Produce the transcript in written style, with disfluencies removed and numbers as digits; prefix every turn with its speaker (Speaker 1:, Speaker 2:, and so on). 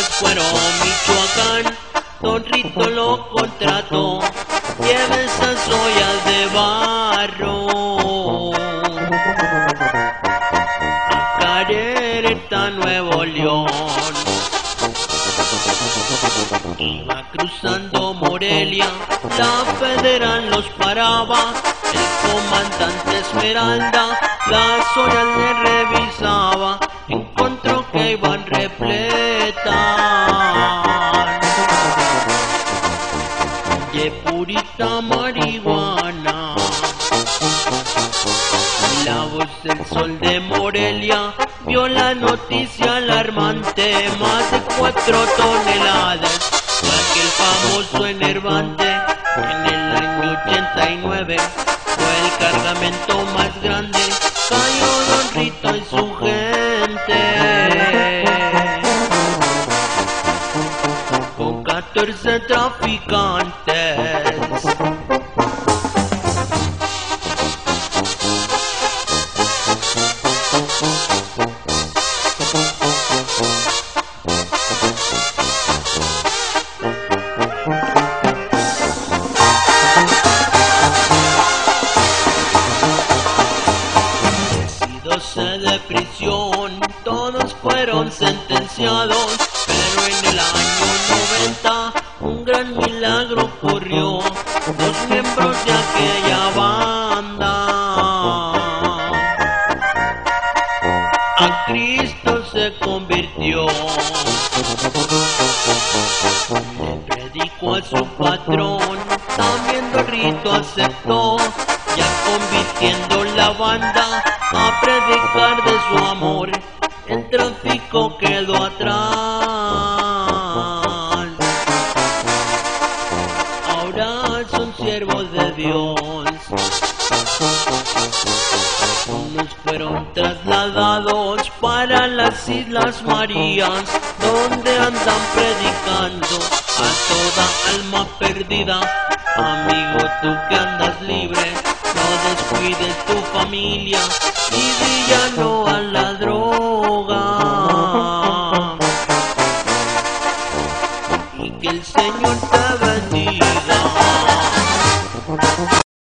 Speaker 1: Pátzcuaro, Michoacán, Don Rito lo contrató. Lleva esas ollas de barro a Carereta, Nuevo León. Iba cruzando Morelia, la federal los paraba. El comandante Esmeralda las ollas le revisaba. Encontró que iban repletas de purita marihuana. La voz del Sol de Morelia vio la noticia alarmante. Más de 4 toneladas de aquel famoso enervante. En el año 89 fue el cargamento más grande. Cayó Don Rito y su gente con 14 traficantes. De prisión, todos fueron sentenciados, pero en el año 90 un gran milagro ocurrió. 2 miembros de aquella banda a Cristo se convirtió. Le predicó a su patrón, también Don Rito aceptó, ya convirtiendo la banda a predicar de su amor. El tráfico quedó atrás. Ahora son siervos de Dios. Unos fueron trasladados para las Islas Marías, donde andan predicando a toda alma perdida. Amigo, tú que andas libre, no descuides tu familia y di ya no a la droga. Y que el Señor te bendiga.